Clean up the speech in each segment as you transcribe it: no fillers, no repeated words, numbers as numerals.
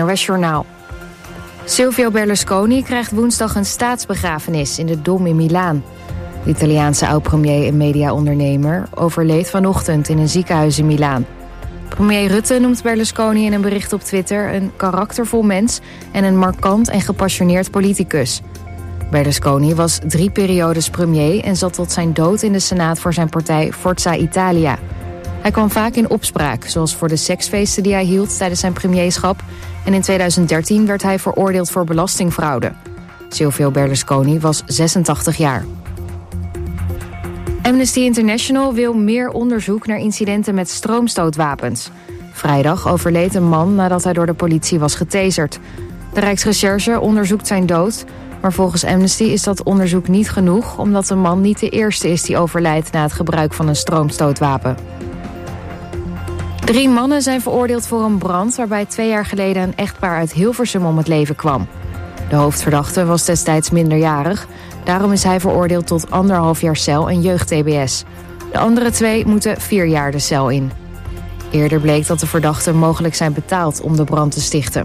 NOS Journaal. Silvio Berlusconi krijgt woensdag een staatsbegrafenis in de Dom in Milaan. De Italiaanse oud-premier en mediaondernemer overleed vanochtend in een ziekenhuis in Milaan. Premier Rutte noemt Berlusconi in een bericht op Twitter een karaktervol mens en een markant en gepassioneerd politicus. Berlusconi was 3 periodes premier en zat tot zijn dood in de Senaat voor zijn partij Forza Italia. Hij kwam vaak in opspraak, zoals voor de seksfeesten die hij hield tijdens zijn premierschap. En in 2013 werd hij veroordeeld voor belastingfraude. Silvio Berlusconi was 86 jaar. Amnesty International wil meer onderzoek naar incidenten met stroomstootwapens. Vrijdag overleed een man nadat hij door de politie was getaserd. De Rijksrecherche onderzoekt zijn dood, maar volgens Amnesty is dat onderzoek niet genoeg, omdat de man niet de eerste is die overlijdt na het gebruik van een stroomstootwapen. 3 mannen zijn veroordeeld voor een brand waarbij 2 jaar geleden een echtpaar uit Hilversum om het leven kwam. De hoofdverdachte was destijds minderjarig, daarom is hij veroordeeld tot 1,5 jaar cel en jeugd-TBS. De andere 2 moeten 4 jaar de cel in. Eerder bleek dat de verdachten mogelijk zijn betaald om de brand te stichten.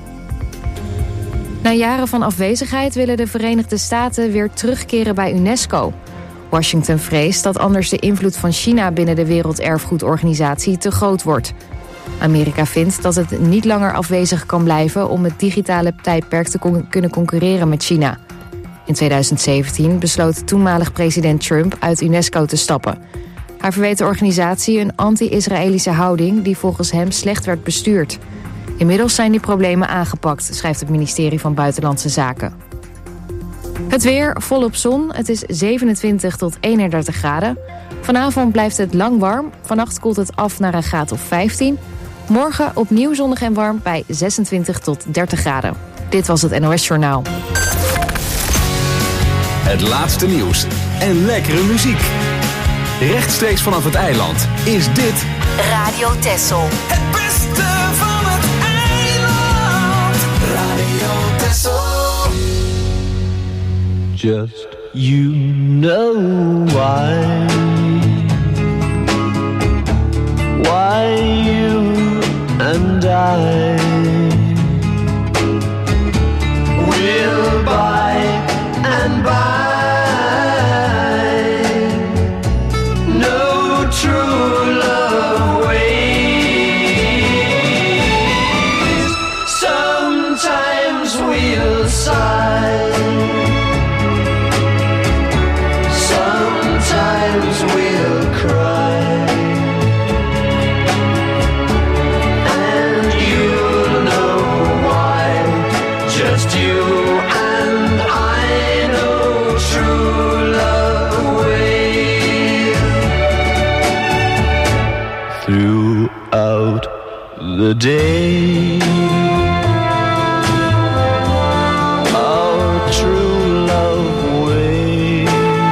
Na jaren van afwezigheid willen de Verenigde Staten weer terugkeren bij UNESCO. Washington vreest dat anders de invloed van China binnen de Werelderfgoedorganisatie te groot wordt. Amerika vindt dat het niet langer afwezig kan blijven om het digitale tijdperk te kunnen concurreren met China. In 2017 besloot toenmalig president Trump uit UNESCO te stappen. Hij verweet de organisatie een anti-Israëlische houding die volgens hem slecht werd bestuurd. Inmiddels zijn die problemen aangepakt, schrijft het ministerie van Buitenlandse Zaken. Het weer, volop zon. Het is 27 tot 31 graden. Vanavond blijft het lang warm. Vannacht koelt het af naar een graad of 15. Morgen opnieuw zonnig en warm bij 26 tot 30 graden. Dit was het NOS Journaal. Het laatste nieuws en lekkere muziek. Rechtstreeks vanaf het eiland is dit Radio Texel. Het beste van het eiland. Radio Texel. Just you know why you and I will by and by no true love ways. Sometimes we'll sigh, sometimes we'll cry, and you'll know why. Just you and I know true love ways. Throughout the day, our true love way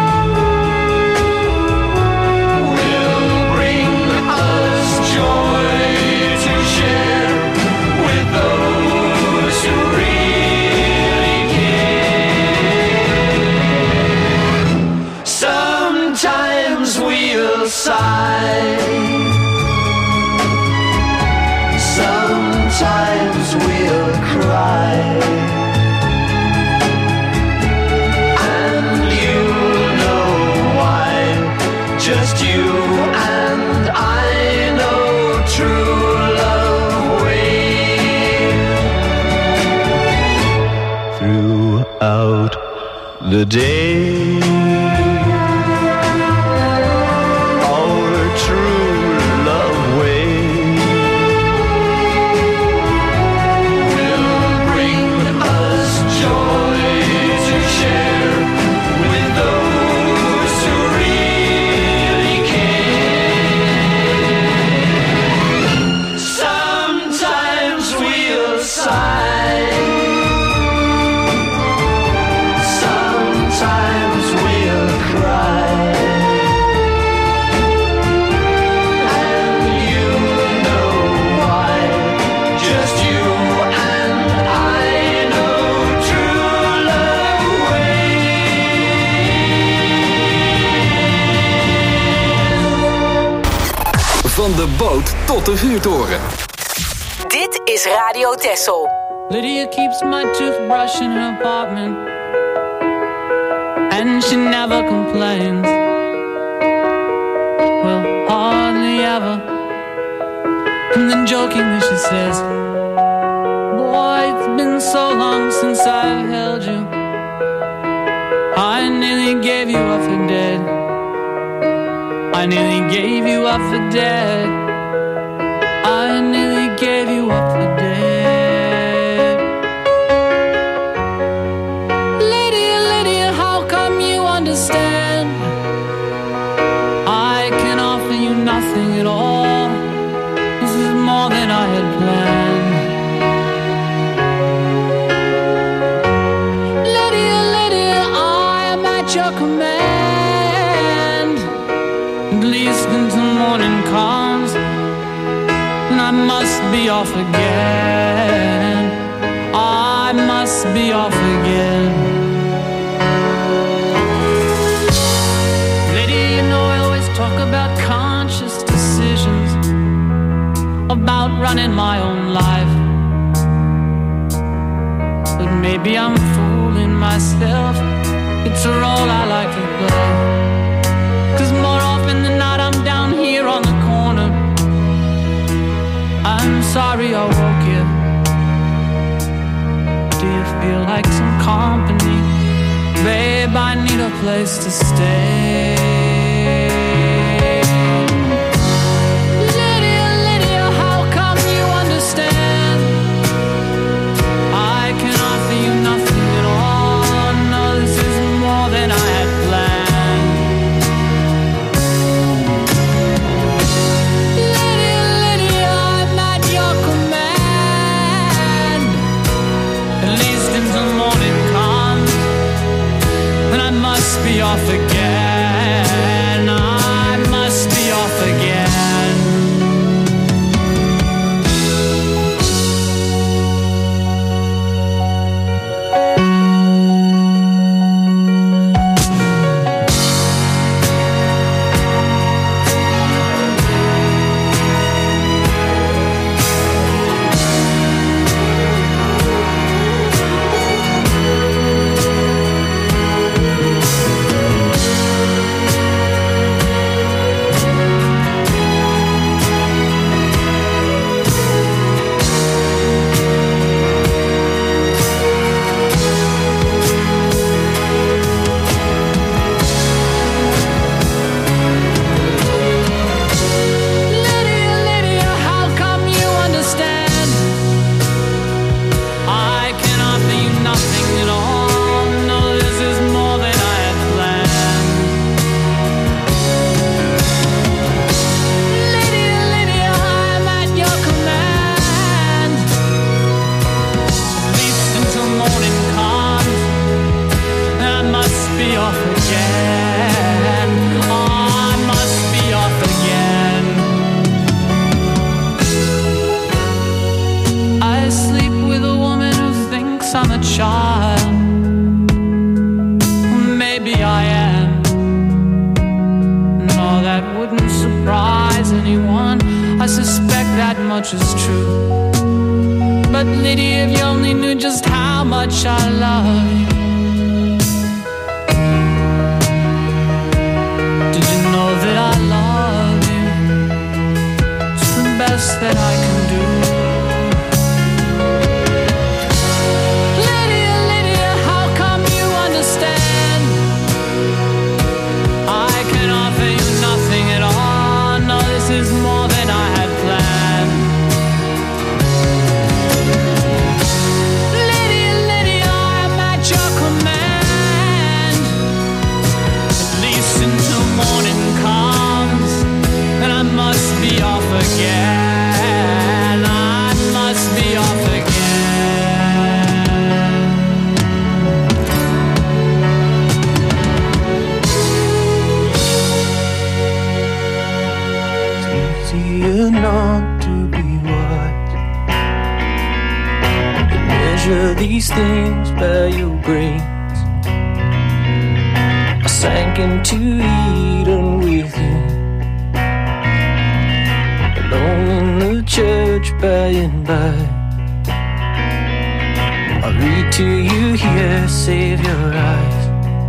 will bring us joy to share with those who really care. Sometimes we'll sigh, sometimes we'll cry, and you'll know why. Just you and I know true love ways. Throughout the day, our true love way will bring us joy to share with those who really care. Sometimes we'll sigh, sometimes we'll cry, and you know why. Just you and I know true love ways. van de boot tot de vuurtoren. Dit is Radio Texel. Lydia keeps my toothbrush in her apartment, and she never complains. Well, hardly ever. And then jokingly she says, boy, it's been so long since I've held you. I nearly gave you up for dead. I nearly gave you up for dead. I nearly gave you up for dead. Lydia, Lydia, how come you understand? I can offer you nothing at all. This is more than I had planned. Lydia, Lydia, I am at your command. At least until morning comes, and I must be off again. I must be off again. Lady, you know I always talk about conscious decisions, about running my own life. But maybe I'm fooling myself. It's a role I like to play. 'Cause more often than not I'm down here on the corner. I'm sorry I woke you. Do you feel like some company? Babe, I need a place to stay. Lydia, Lydia, how come you understand? I can offer you nothing at all. No, this is more than I had planned. Lydia, Lydia, I'm at your command. At least until morning comes, and I must be off again. I must be off again. Lydia, Lydia, how come you understand? I can offer you nothing at all. No, this is more than I had planned. Lydia, Lydia, I'm at your command. At least until morning comes, and I must be off again. Oh, I must be off again. I sleep with a woman who thinks I'm a child. Maybe I am. No, that wouldn't surprise anyone. I suspect that much is true. But Lydia, if you only knew just how much I love you. Did you know that I love you? It's the best that I can do. Lydia, Lydia, how come you understand? I can offer you nothing at all. No, this is more than I had planned. Lydia, Lydia, I'm at your command. At least until morning comes, and I must be off again. I must be off again. It's easier not to be wise. You measure these things by your grace. I sank into Eden with you, alone in the church by and by. till you hear, save your eyes.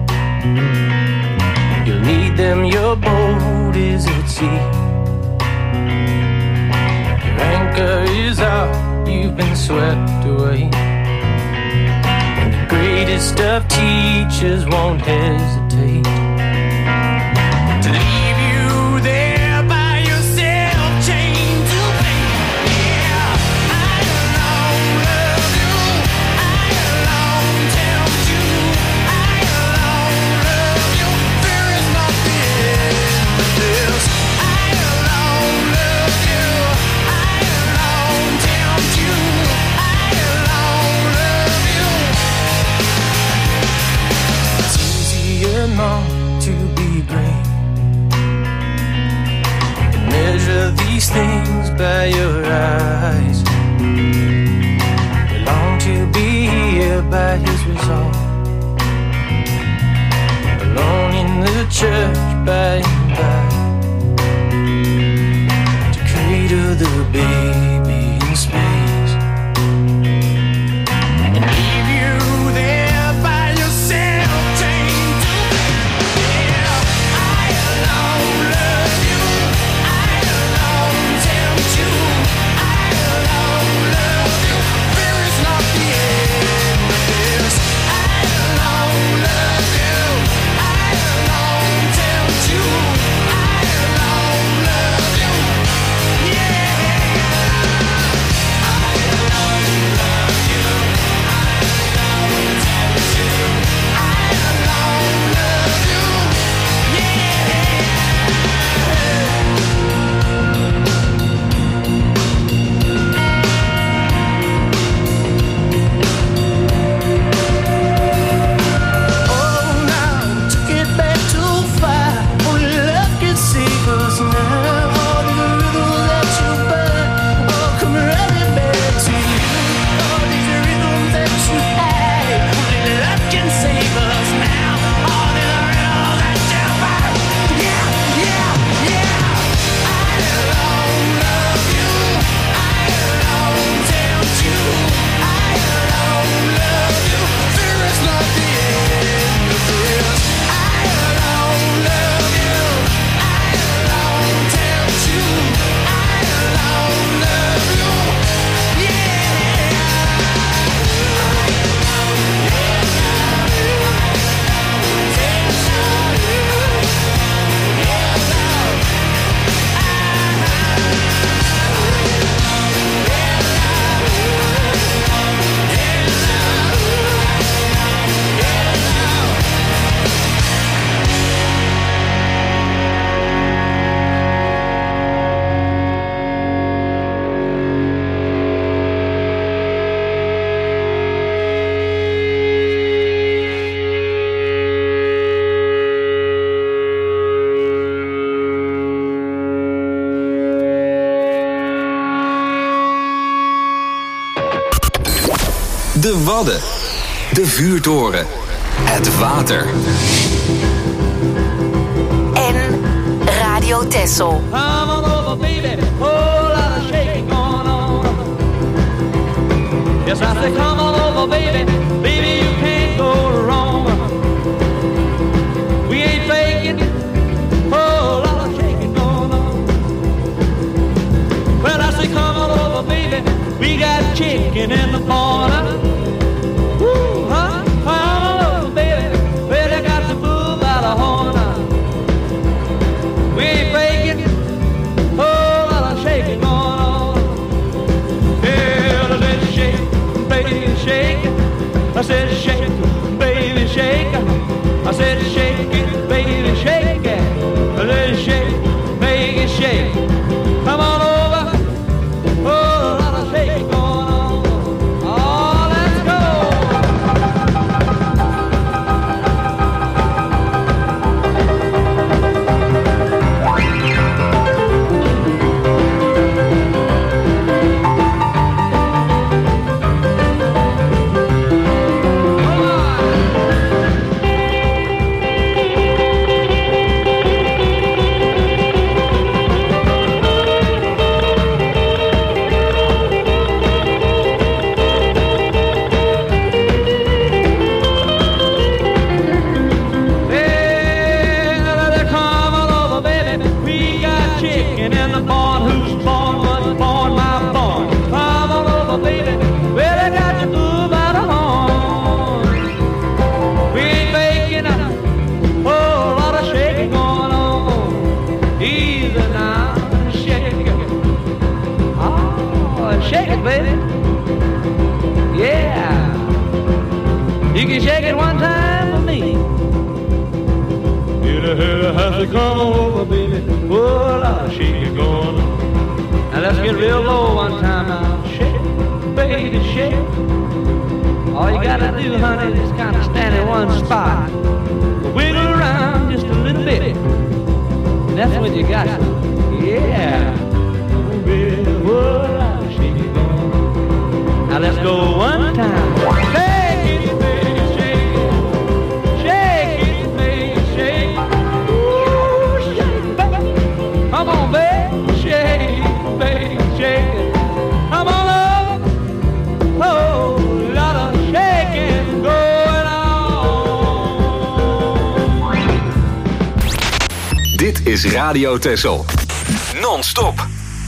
You'll need them, your boat is at sea. Your anchor is out, you've been swept away. And the greatest of teachers won't hesitate to leave you there by yourself, chained to fate. Yeah, I alone love you, I alone tempt you, I alone love you. There is nothing but this. I alone love you, I alone tempt you, I alone love you. It's easier not to be great. Measure these things by your eyes. You long to be here by his resolve, alone in the church by and by, to cradle the baby in space and leave you there by yourself, chained to fate. Yeah, I alone love you, I alone tempt you, I alone love you. There is not the end of this. I alone love you, I alone tempt you, I alone love you. De Wadden. De vuurtoren. Het water. En Radio Texel. Come on over, baby. Whole lot of shaking going on. Yes, I say, come on over, baby. Baby, you can't go wrong. We ain't faking. Whole lot of shaking going on. Well, I say, come on over, baby. We got chicken in the corner. Woo, huh? Come on over, baby. Well, they got the bull by the horn. We ain't faking. Whole lot of shaking going on. Yeah, let's shake, baby, shake. I said shake, baby, shake. I said shake it, baby, shake it. Let's shake, baby, shake. Come on over. Whole lot of shaking going on. All shake it one time for me. You know, has to come over, baby. Oh, Lord, shake it going. Now let's get real low one time now. Shake, baby, shake. All you gotta do, honey, is kind of stand in one spot. Wiggle around just a little bit. And that's when you got it. Yeah. Oh, baby, oh, Lord, shake it going. Now let's go one time. Shake it, baby, shake it. Shake it, baby, shake it. Ooh, shake it, baby. Come on, baby, shake it, baby, shake it. Come on up. Oh, lot of shaking going on. Dit is Radio Texel. Non-stop.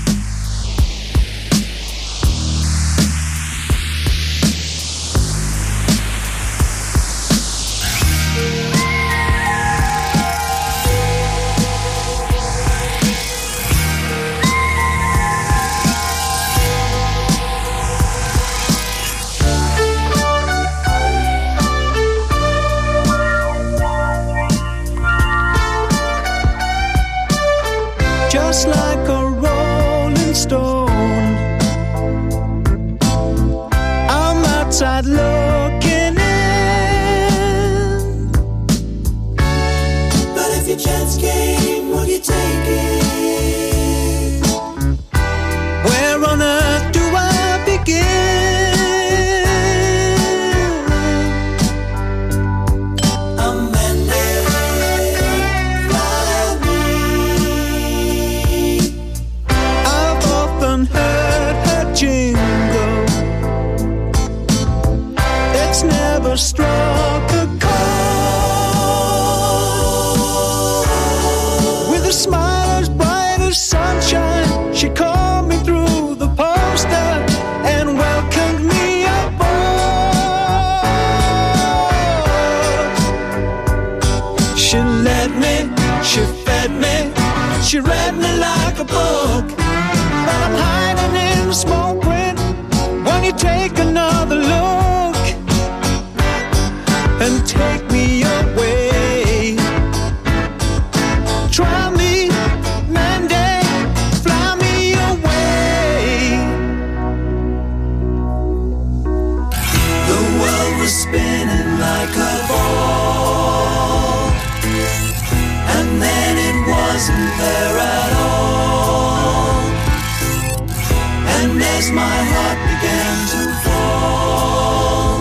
Just like a rolling stone, I'm outside looking in. But if your chance came, would you take it? Where on earth do I begin? Amanda, fly me. I've often heard her jingle. It's never struck a chord. With a smile as bright as sunshine, she called me through the poster and welcomed me aboard. She led me, she fed me, she read me like a book. But I'm hiding in the small print when you take another look and take me away. Try me, Monday, fly me away. The world was spinning like a ball, and then it wasn't there at all. And as my heart began to fall,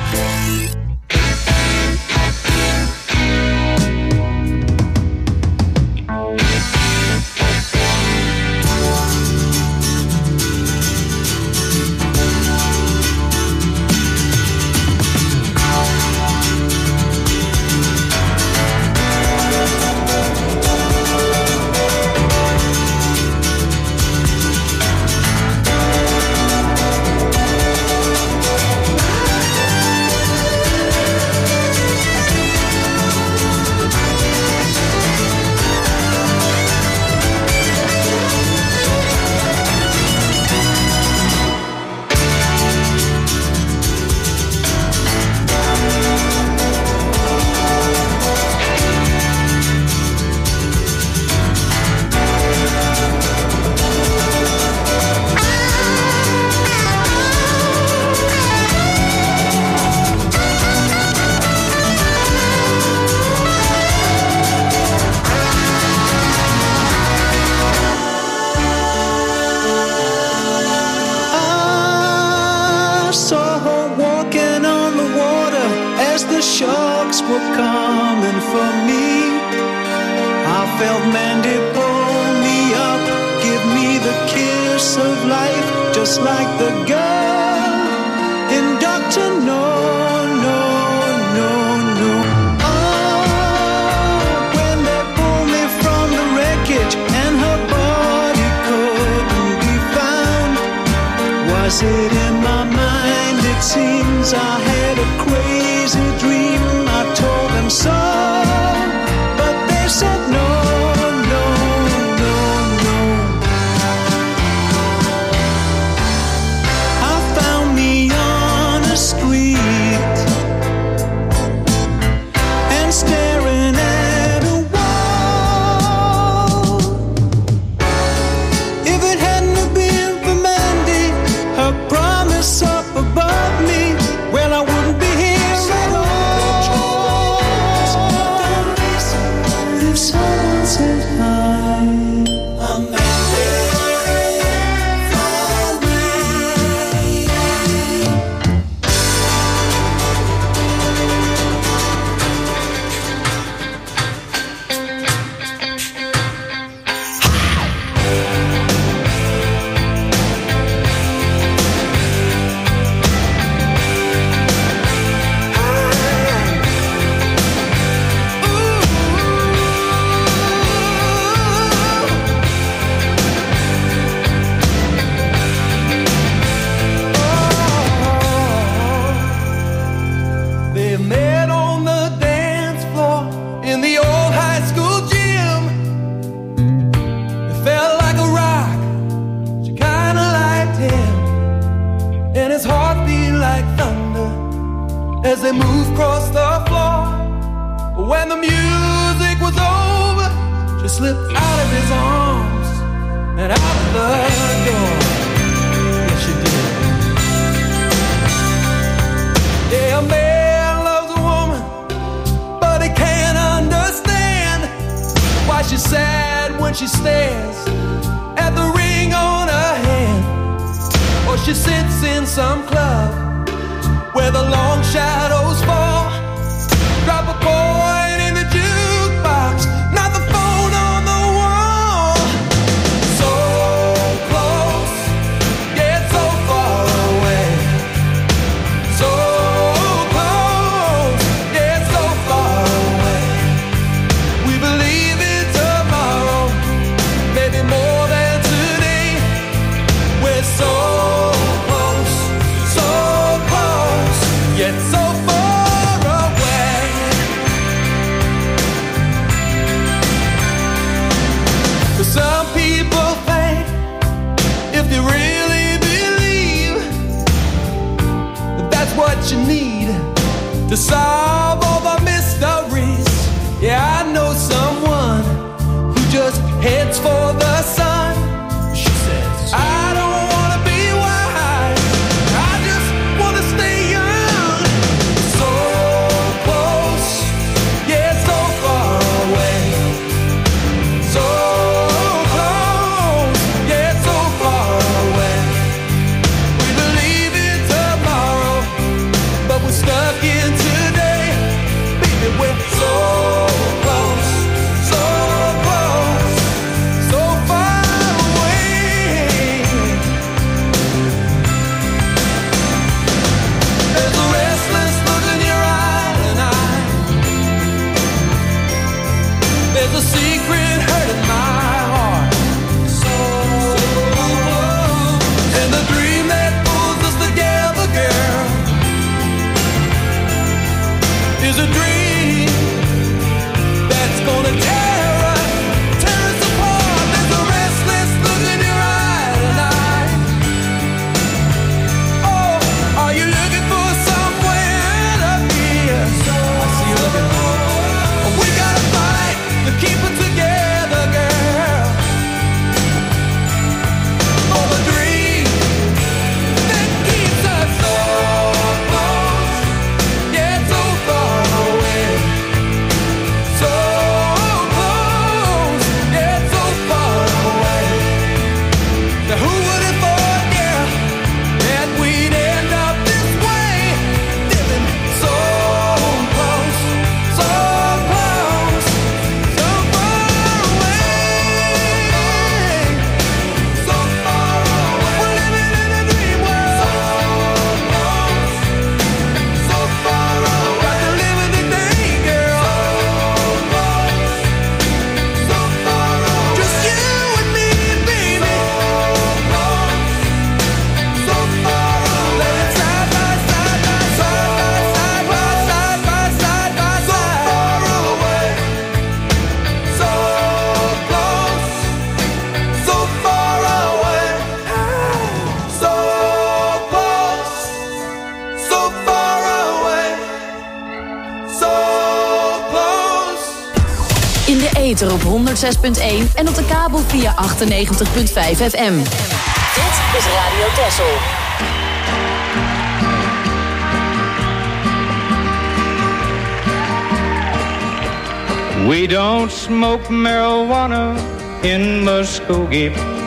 I saw her walking on the water as the sharks were coming for me. I felt Mandy pull me up, give me the kiss of life, just like the girl in Dr. No, no, no, no. Oh, when they pulled me from the wreckage and her body couldn't be found. Was it in my mind? It seems I had a crazy dream. I told them so, but they said no, no, no, no. I found me on a street as they moved across the floor. When the music was over, she slipped out of his arms and out of the door. Yes, she did. Yeah, a man loves a woman, but he can't understand why she's sad when she stares at the ring on her hand. Or she sits in some club where the long shadows fall. Drop a coin in the jukebox, not the phone on the wall. So close, yet so far away. So close, yet so far away. We believe in tomorrow, maybe more than today. We're so close, yet so far away. But some people think if you really believe that that's what you need to solve all the mysteries. Yeah, I know someone who just heads for the sun. She says, I don't wanna be wise, I just wanna stay young. So close, yeah, so far away. So close, yeah, so far away. We believe in tomorrow, but we're stuck in today. Baby, we're so close, so close, so far away. There's a restless look in your eye tonight. There's a secret hurt in my heart. So close. And the dream that pulls us together, girl, is a dream that's gonna tear us apart. There's a restless look in your eye tonight. Oh, are you looking for somewhere to be? I see you looking. We gotta fight to keep it together, girl. For the dream that keeps us so close, yet so far away. So close, yet so far away. Now who would have thought, yeah, that we'd end up this way, living so close, so close, so far away, so far away. We're living in a dream world, so close, so far away. Got to live in the day, girl, so close, so far away. Just you and me, baby, so close, so far away. Let it side by side by side by side by side by side, so far away. So close, so far away. So close, so far away. So close. In de ether op 106.1 en op de kabel via 98.5 FM. Dit is Radio Texel. We don't smoke marijuana in Muskogee.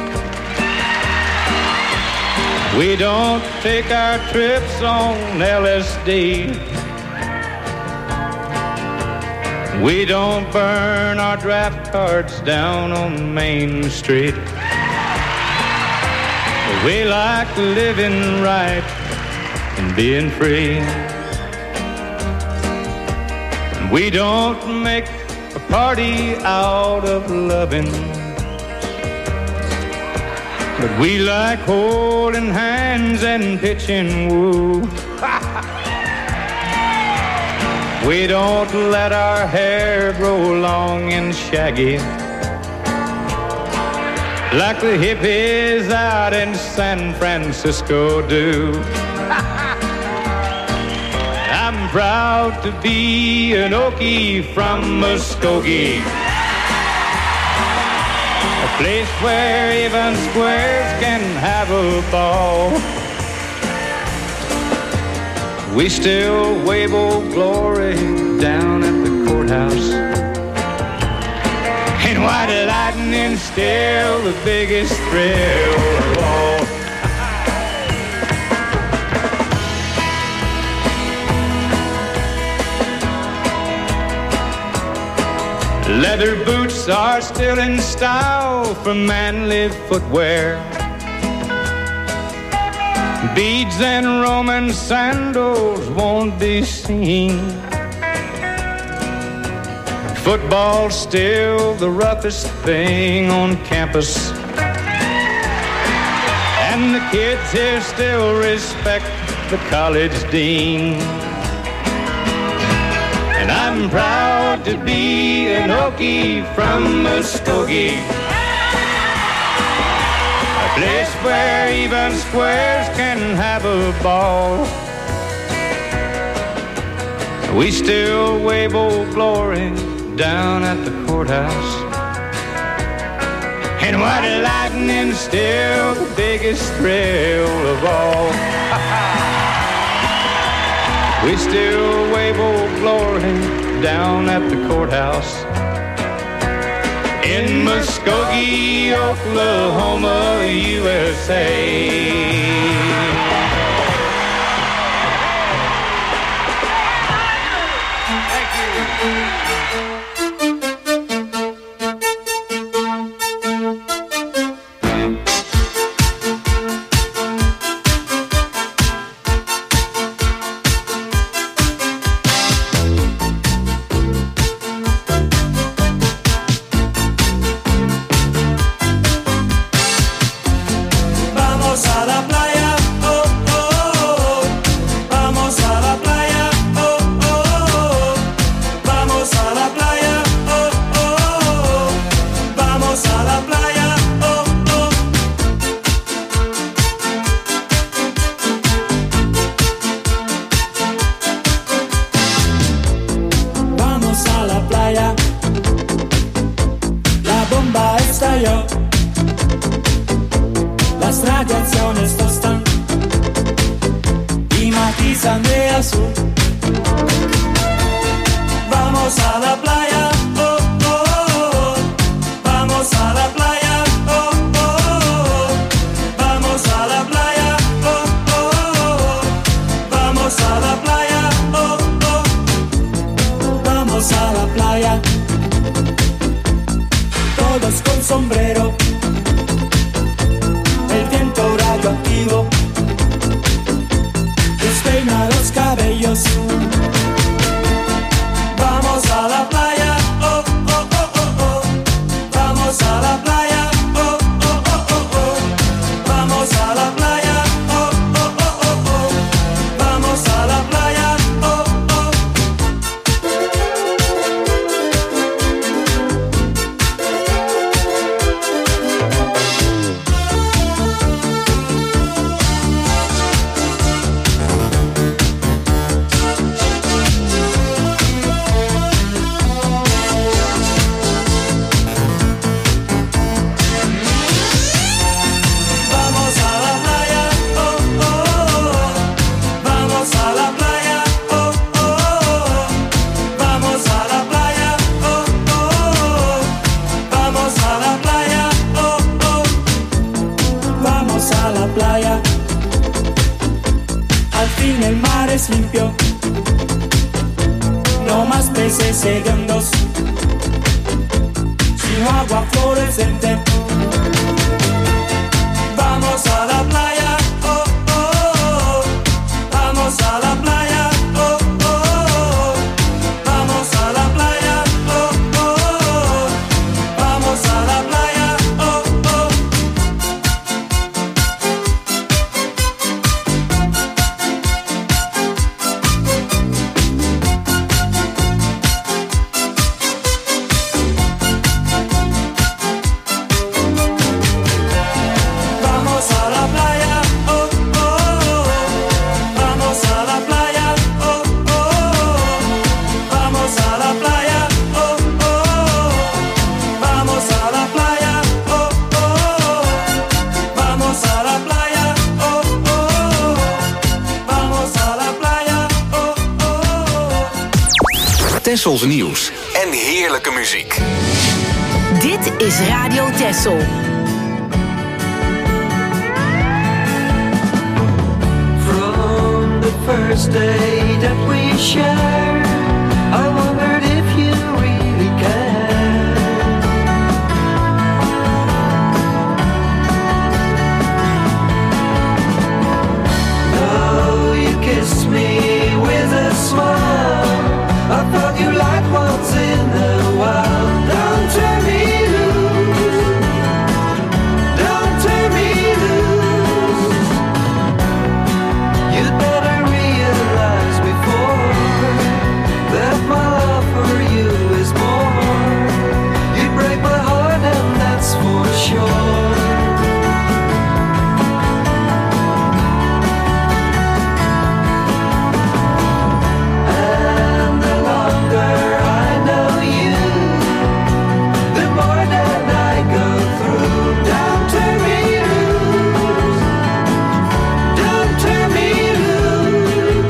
We don't take our trips on LSD. We don't burn our draft cards down on Main Street. We like living right and being free. We don't make a party out of loving, but we like holding hands and pitching woo. We don't let our hair grow long and shaggy like the hippies out in San Francisco do. I I'm proud to be an Okie from Muskogee, a place where even squares can have a ball. We still wave old glory down at the courthouse, and white lightning still the biggest thrill of all. Leather boots are still in style for manly footwear. Beads and Roman sandals won't be seen. Football's still the roughest thing on campus, and the kids here still respect the college dean. And I'm proud to be an Okie from Muskogee, a place where even squares can have a ball. We still wave old glory down at the courthouse, and white lightning's still the biggest thrill of all. We still wave old glory down at the courthouse in Muskogee, Oklahoma, USA. Las radiaciones tostan y matizan de azul. Vamos a la playa, oh, oh, oh. Vamos a la playa, oh, oh, oh. Vamos a la playa, oh, oh, oh. Vamos a la playa, oh, oh. Vamos a la playa. Todos con sombrero, el viento radioactivo despeina los cabellos. Vamos a la playa, oh, oh, oh, oh, oh. Vamos a la playa, oh, oh, oh, oh, oh. Vamos a la playa, oh, oh, oh, oh, oh. Vamos a la playa, oh, oh. Vamos a la playa, oh, oh, oh. Vamos a la playa, oh, oh, oh. Vamos a la playa, oh, oh, oh. Vamos a la playa, oh, oh. Vamos a la playa. Al fin el mar es limpio, no más peces hediondos, sino agua fluorescente. Vamos a la playa, oh, oh, oh. Vamos a la playa, oh, oh, oh. Vamos a la playa, oh, oh, oh. Vamos a la playa, oh, oh. Vamos a la playa. Tessels nieuws en heerlijke muziek. Dit is Radio Tessel. From the first day that we shared, I wondered if you really cared. Now you kiss me with a smile. I thought you liked once in a while. Don't turn me loose. Don't turn me loose. You'd better realize before that my love for you is more. You break my heart and that's for sure. And the longer I know you, the more that I go through. Don't turn me loose. Don't turn me loose.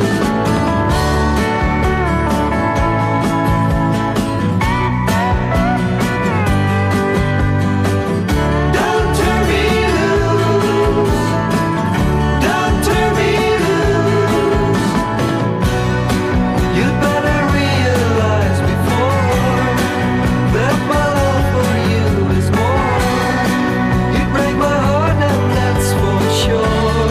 Don't turn me loose. Don't turn me loose. You'd better realize before that my love for you is more. You'd break my heart and that's for sure.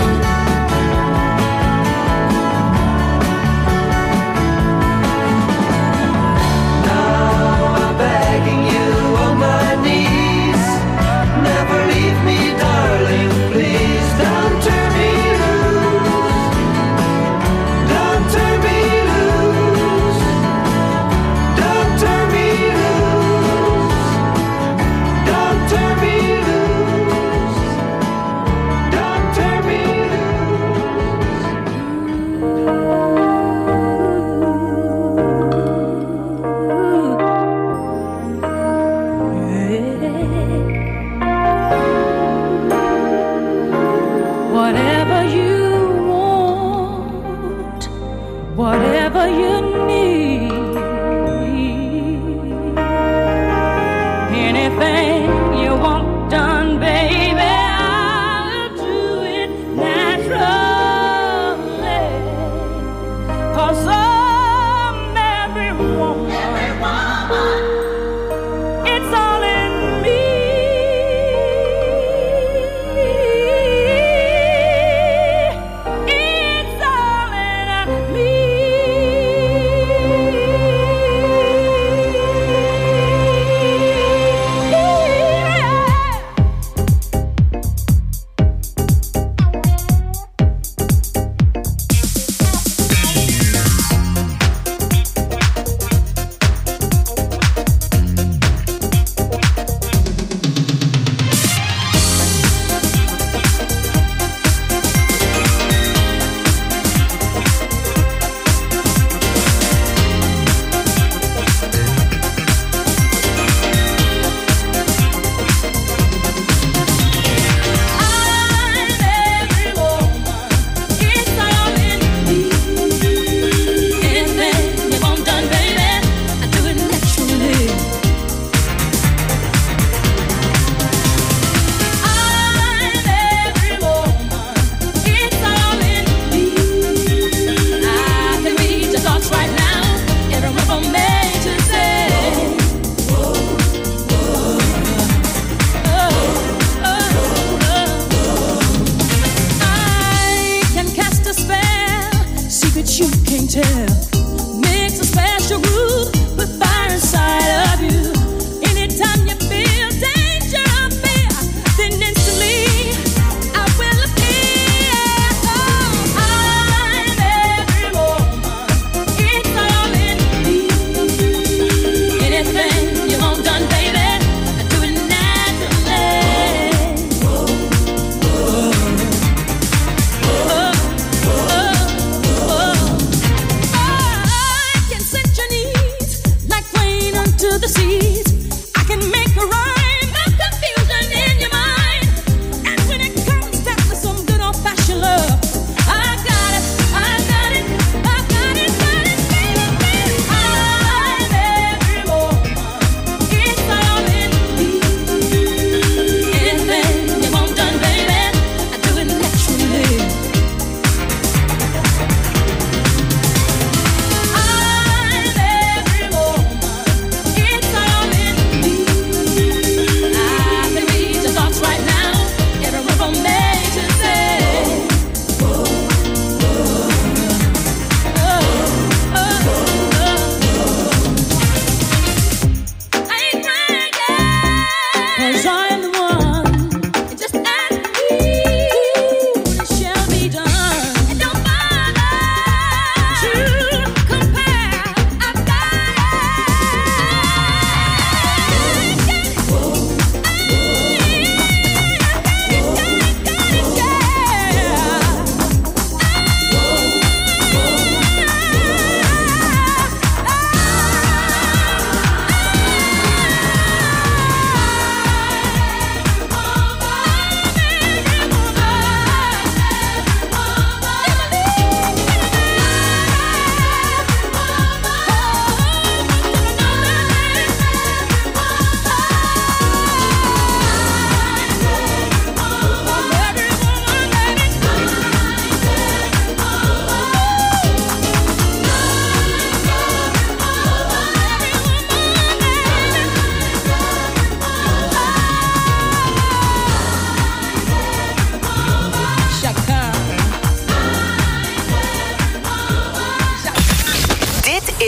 Now I'm begging you on my knees, never leave me, darling, please. Don't turn me loose. Don't turn me loose. Don't turn me loose. Don't turn me loose. Don't turn me Whatever you want, whatever you need, anything you want done, baby, I'll do it naturally. 'Cause I'm every woman, it's all in me. It's all in me.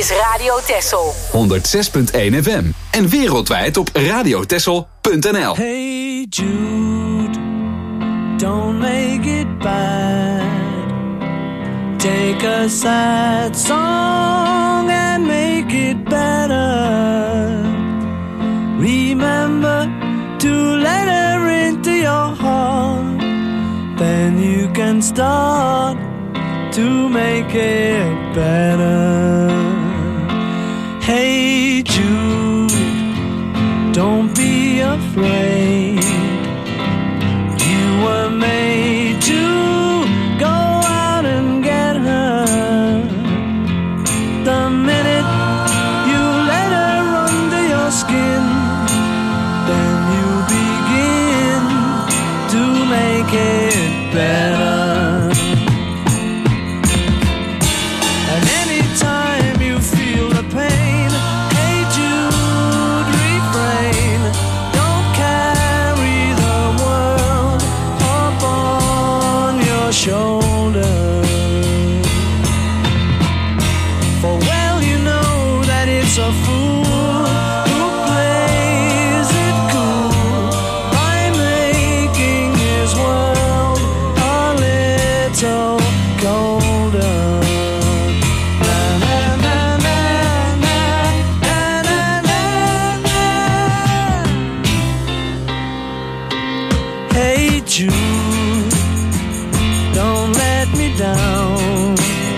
is Radio Texel. 106.1 FM. En wereldwijd op radiotexel.nl. Hey Jude, don't make it bad. Take a sad song and make it better. Remember to let her into your heart. Then you can start to make it better. Hey Jude, don't be afraid. You were made to go out and get her. The minute you let her under your skin, then you begin to make it better. And anytime you feel the pain, hey Jude, refrain. Don't carry the world upon your shoulder. For well you know that it's a fool who plays it cool by making his world a little colder. Na, na, na, na, na, na, na, na. Hey Jude, don't let me down.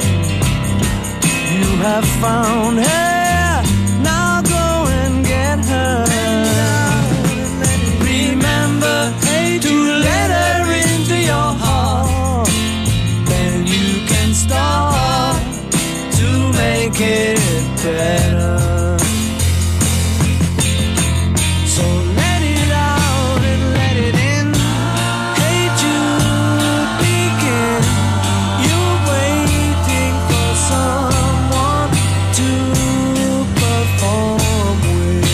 You have found her, now go and get her. Remember to let her into your heart. Then you can start to make it better. So let it out and let it in. Hey Jude, begin. You're waiting for someone to perform with.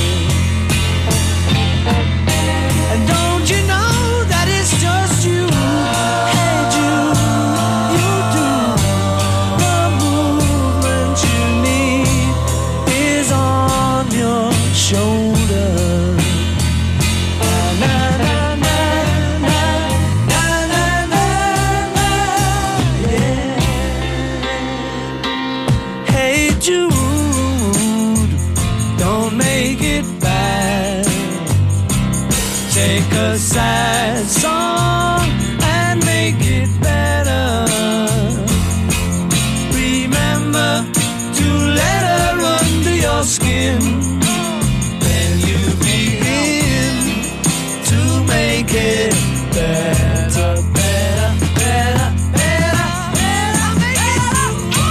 And don't you know that it's just you? Hey Jude, you do. The movement you need is on your shoulder. Na, na, na, na, na, na, na, na, yeah. Hey Jude, don't make it bad. Take a sad song and make it better. Remember to let her under your skin. Then you begin to make it better, better, better, better, better, make it better.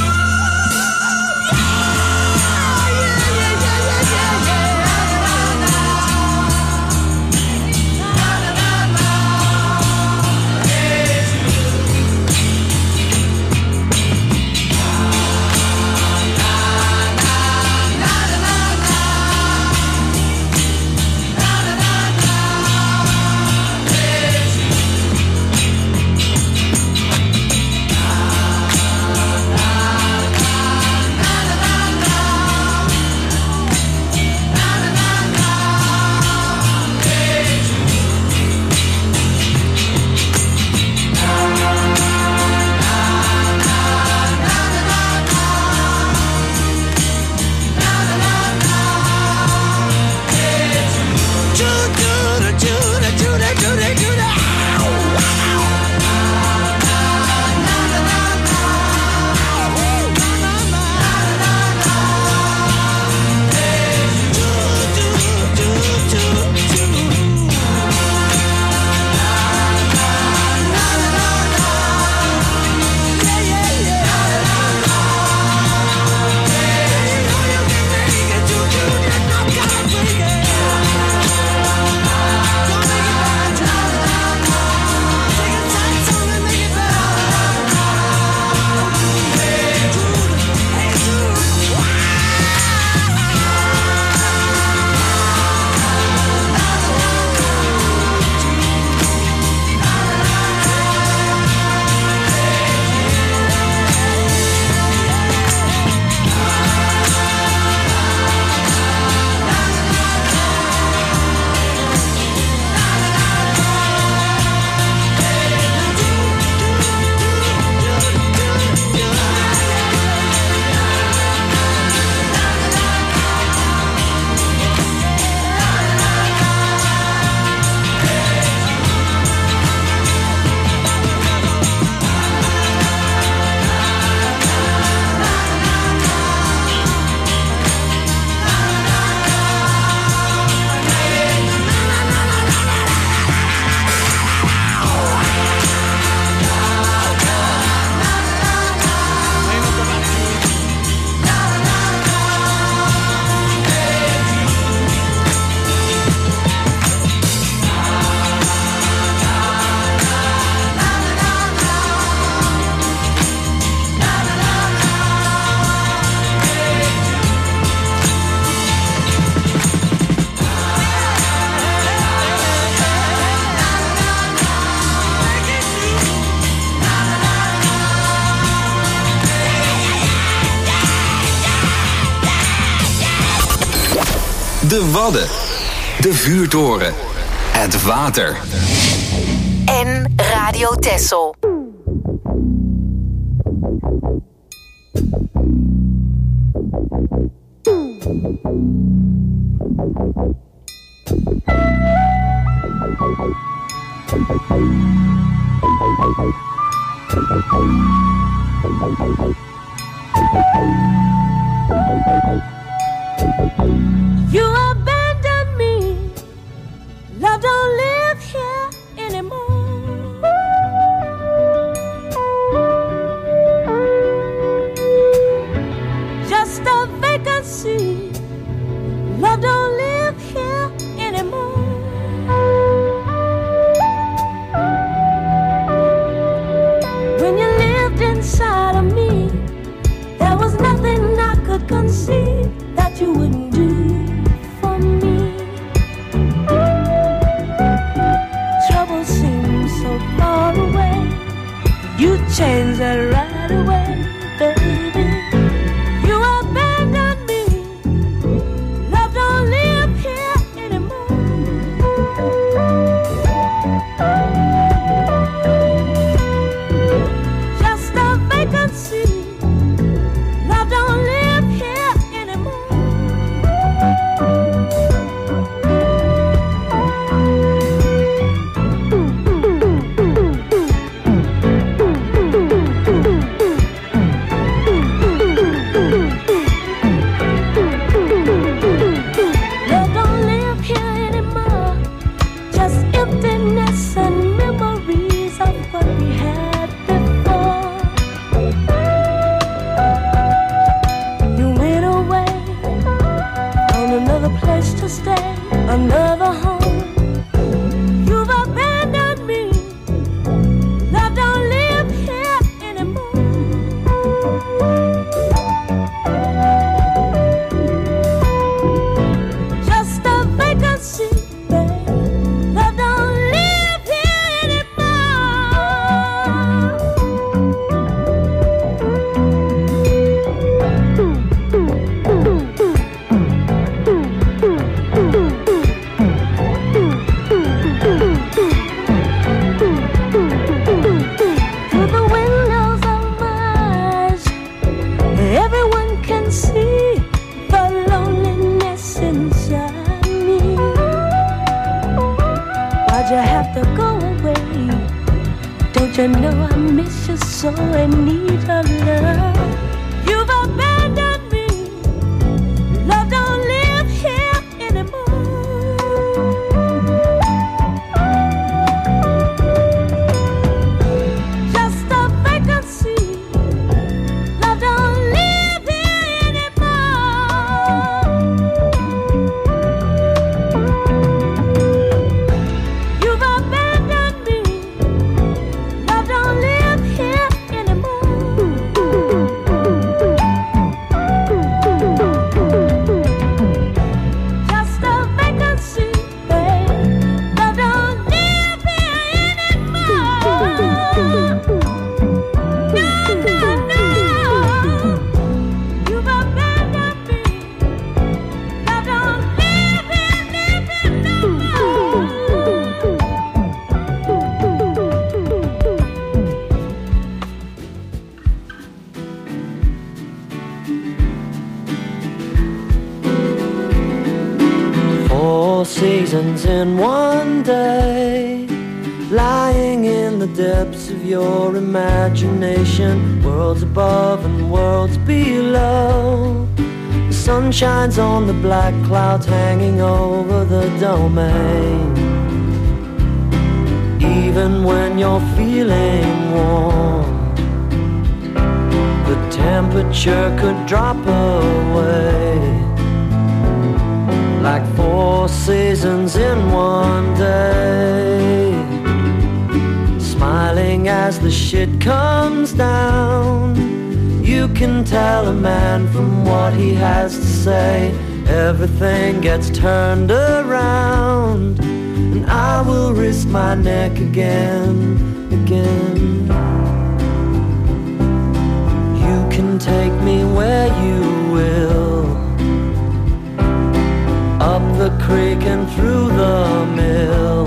de Wadden, de vuurtoren, het water. En Radio Texel. You abandoned me. Love don't live here anymore. Just a vacancy. Love don't live here anymore. When you lived inside of me, there was nothing I could conceive that you wouldn't do for me. Trouble seems so far away. You changed that right away, baby. You abandoned me. Love don't live here anymore. Just a vacancy. Love don't live here anymore. Love don't live here anymore. Just emptiness and memories of what we had before. You went away, found another place to stay, another home. You've abandoned me. Love don't live here anymore. Just a vacancy, babe. Love don't live here Through the windows of my eyes, everyone can see the loneliness inside me. Why'd you have to go away? Don't you know I miss you so and need your love? You've abandoned me. Love don't live here anymore. Just a vacancy. Love don't live here anymore. You've abandoned me. Love don't live here anymore. Just a vacancy, babe. Love don't live here anymore. No. You've abandoned me. Love don't live here no Four seasons in one day, lying in the depths of your imagination, worlds above and worlds below. The sun shines on the black clouds hanging over the domain. Even when you're feeling warm, the temperature could drop away. Like four seasons in one day, smiling as the shit comes down. You can tell a man from what he has to say. Everything gets turned around, and I will risk my neck again. You can take me where you will, up creaking through the mill,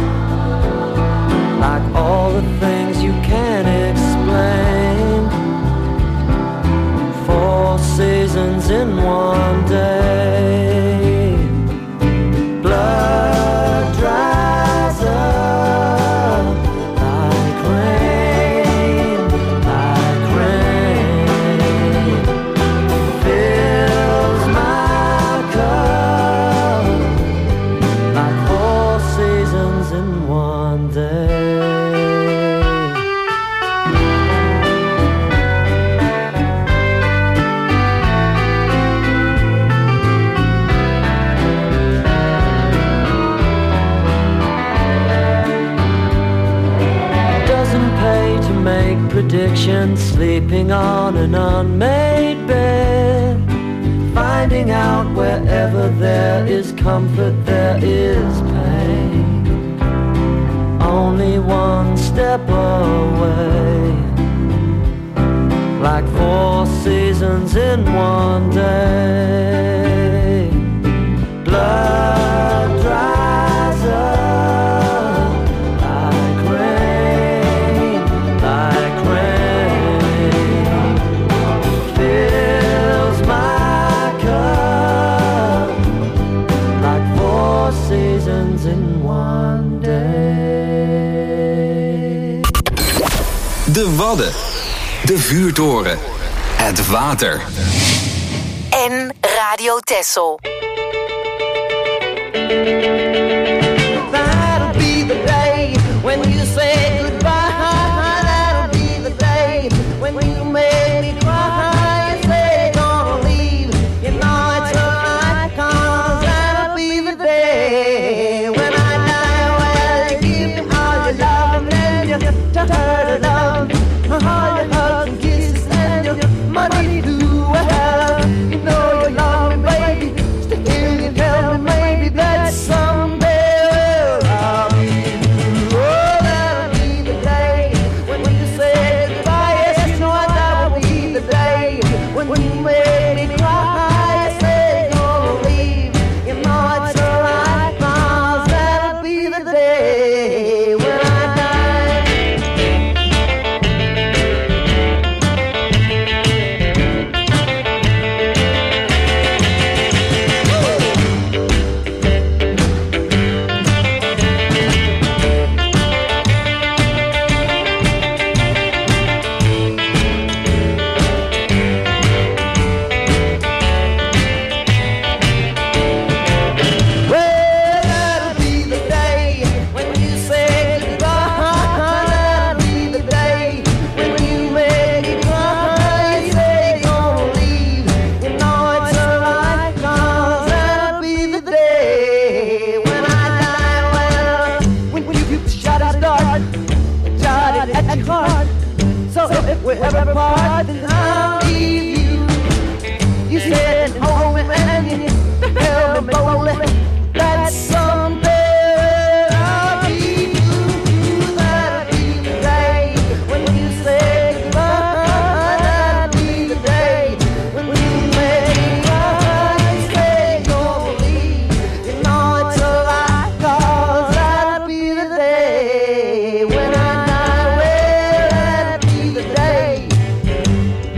like all the things you can't explain. 4 seasons in one day. Blood dries up like rain, like rain. Fills my cup like 4 seasons in one day. Predictions, sleeping on an unmade bed, finding out wherever there is comfort there is pain, only one step away, like 4 seasons in one day. Blood dries up like rain, like rain. Fills my cup like 4 seasons in one day. De Wadden. De vuurtoren. Het water. En Radio Texel. That'll be the day when you say goodbye. That'll be the day when you make me cry. You say you're gonna leave, you know it's a lie, 'cause that'll be the day when I die. Well, you give me all your love and then you tell her to love, all your hugs and kisses and your money to well. You know you love me, baby. Still you tell me maybe that someday I'll be through. Oh, that'll be the day when you say goodbye. Yes, you know that will be the day when you make me cry. You say you're gonna leave, you know it's alright, 'cause that'll be the day when I die. Well, that'll be the day when you say goodbye. That'll be the day when you make me cry. You say you're gonna leave, you know it's alright, 'cause that'll be the day when I die. Well, when you shot it start, shot it at your heart. So if we ever part, then I'll leave you. You said hold me and you held me boldly. That someday I'll be through. That'll be the day when you say goodbye. That'll be the day when you make me cry. You say you're gonna leave, you know it's alright, 'cause that'll be the day when I die. Well, that'll be the day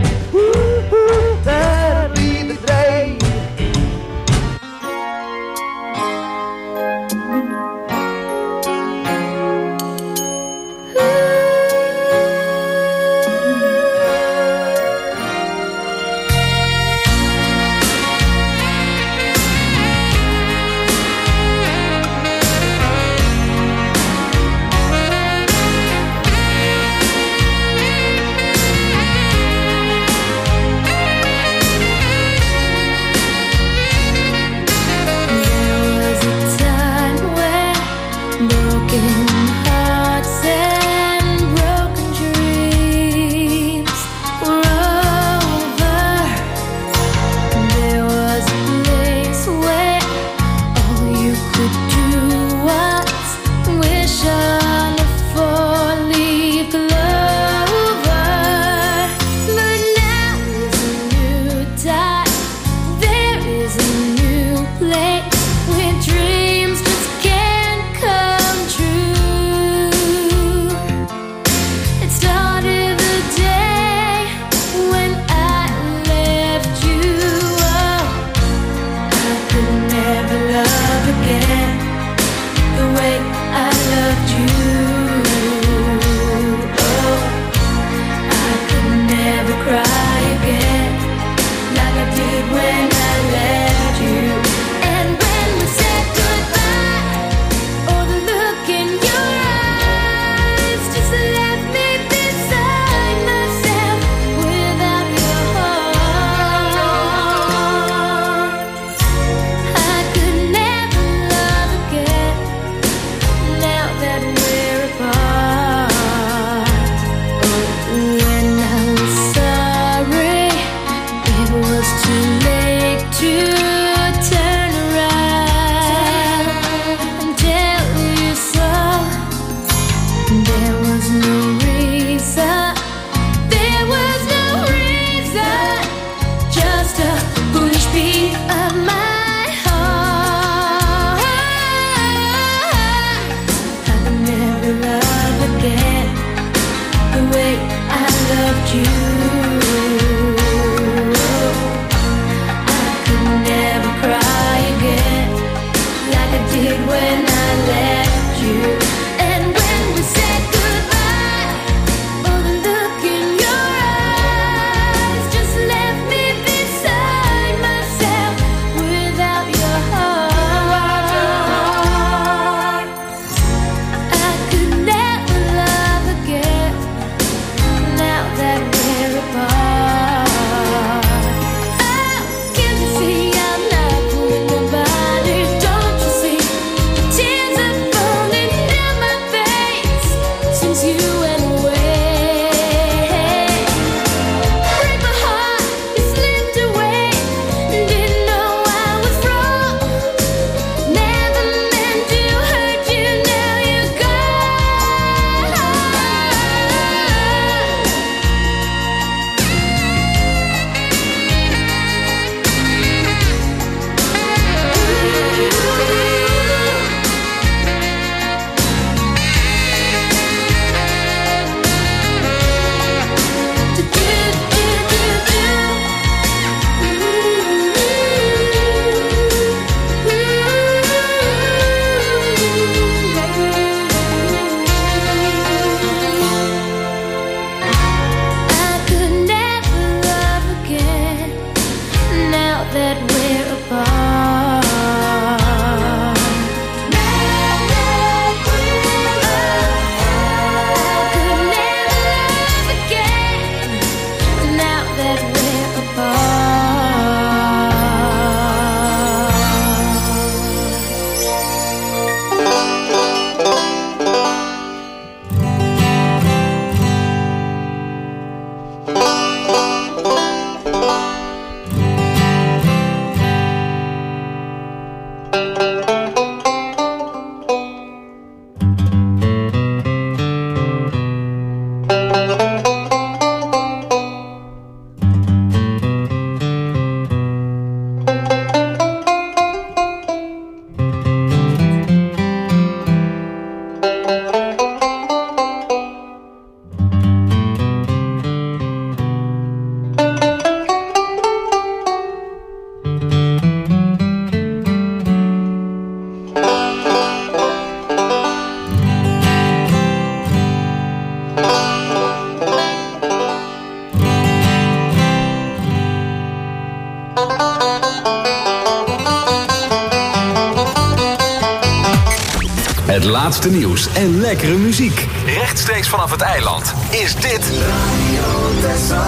Het laatste nieuws en lekkere muziek. Rechtstreeks vanaf het eiland is dit Radio Texel.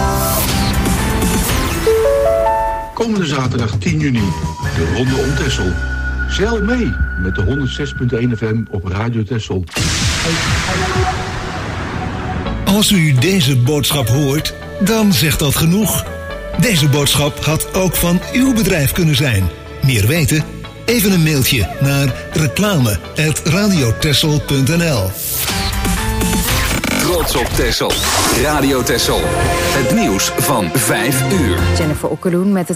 Komende zaterdag 10 juni, de Ronde om Texel. Zeil mee met de 106.1 FM op Radio Texel. Als u deze boodschap hoort, dan zegt dat genoeg. Deze boodschap had ook van uw bedrijf kunnen zijn. Meer weten? Even een mailtje naar reclame@radiotexel.nl. Trots op Texel. Radio Texel. Het nieuws van 5 uur. Jennifer Okkeloen met het